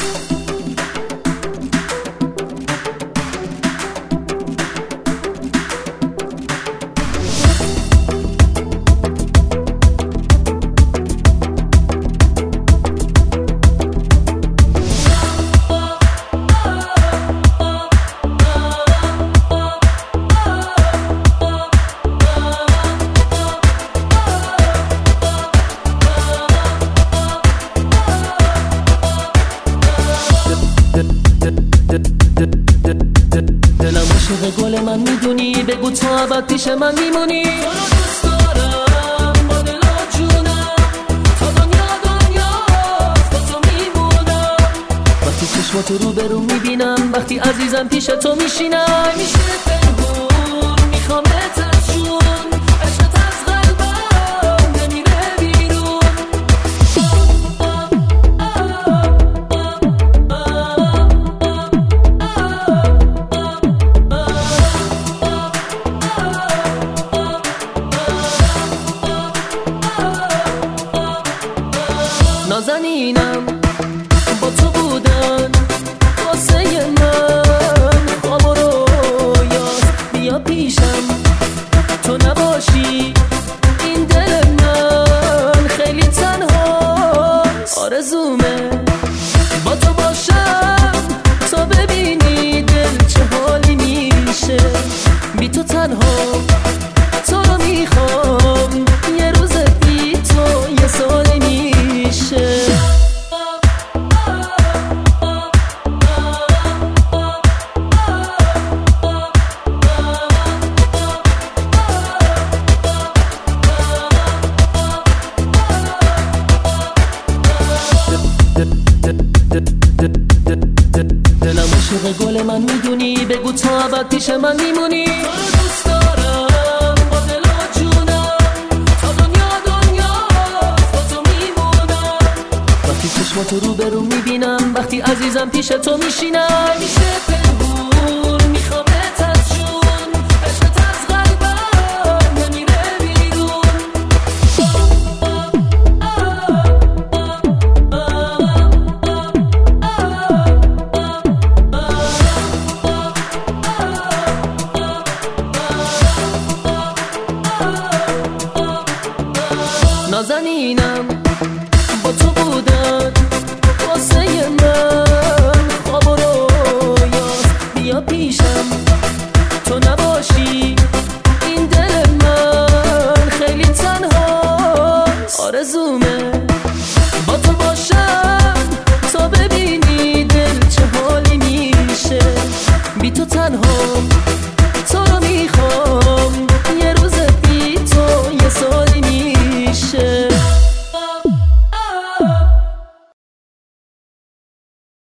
دلم عاشق گل من میدونی، بگو تو ابد پیش من میمونی. تو رو دوست دارم با دل و جونم، تا دنیا با تو میمونم. وقتی چشماتو رو به رو میبینم، وقتی عزیزم پیش تو میشینم، میشه پنهون میخوامت از جون، عشقت از قلبم نمیره بیرون. نازنینم با تو بودن واسه من، خواب و رویاست بیا پیشم، تو نباشی این دل من خیلی تنها. آرزومه با تو باشم تا ببینی دل چه حالی میشه. بی تو تنها تو رو میخوام، یه روز بی تو یه سال میشه. دلم عاشق گل من میدونی، بگو تو ابد پیش من میمونی. تو رو دوست دارم با دل و جونم، تا دنیا با تو میمونم. وقتی چشماتو رو به رو میبینم، وقتی عزیزم پیش تو میشینم، میشه پنهون میخوامت از جون، عشقت از قلبم نمیره بیرون. نازنینم با تو بودن واسه من، خواب و رویاست بیا پیشم، تو نباشی این دل من خیلی تنها. آرزومه با تو باشم تا ببینی دل چه حالی میشه. بی تو تنها